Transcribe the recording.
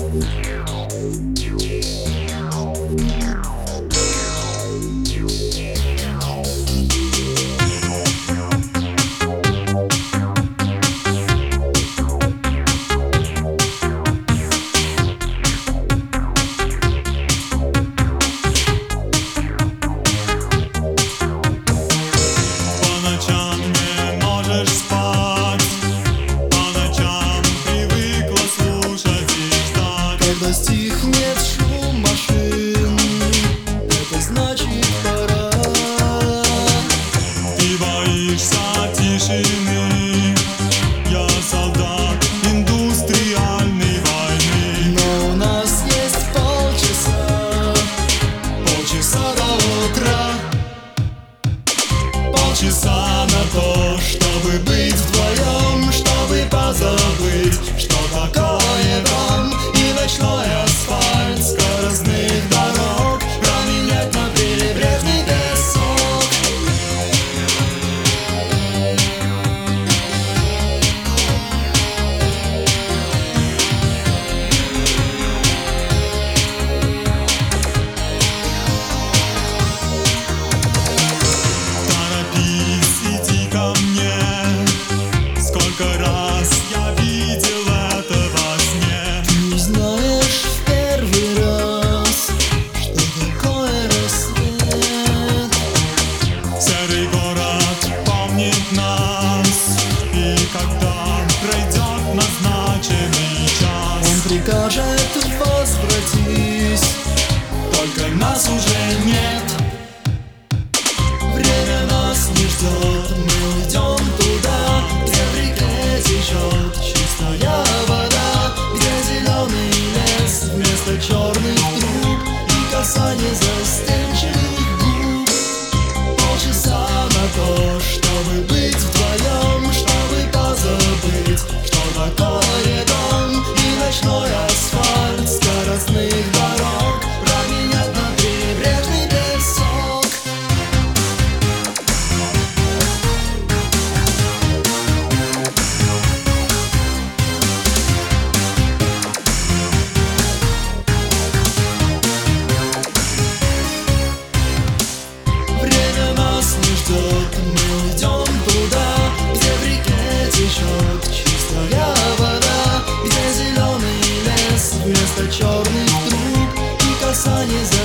Когда стихнет шум машин, это значит пора. Ты боишься тишины, я солдат индустриальной войны. Но у нас есть полчаса, полчаса до утра. Полчаса на то, чтобы быть вдвоем, чтобы позабыть, что такое дом и ночной асфальт скоростных дорог, променять на прибрежный песок. Торопись, иди ко мне, сколько раз я видел это во сне. Не знаешь в первый раз, что такое рассвет. Серый город помнит нас, и когда пройдет назначенный час, Он прикажет: возвратись, только нас уже нет. время нас не ждет. Мы уйдем туда, где в реке течет чистая вода, где зеленый лес вместо черных труб и касание застенчивых губ. Полчаса на то, чтобы быть вдвоем, чтобы позабыть, что такое дом и ночной асфальт скоростных дорог, променять на прибрежный песок. Время нас не ждет, мы уйдем туда, где в реке течет чистая вода, где зеленый лес вместо черных труб и касание